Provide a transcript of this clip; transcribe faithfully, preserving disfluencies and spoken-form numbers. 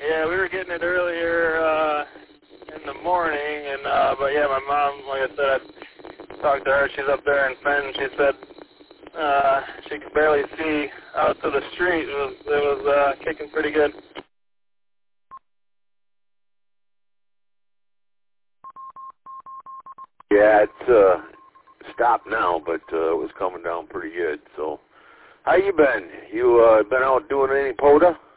yeah, we were getting it earlier uh, in the morning, and uh, but yeah, my mom, like I said, I talked to her. She's up there in Fenton. She said uh, she could barely see out to the street. It was, it was uh, kicking pretty good. Yeah, it's uh, stopped now, but uh, it was coming down pretty good. So, how you been? You uh, been out doing any POTA?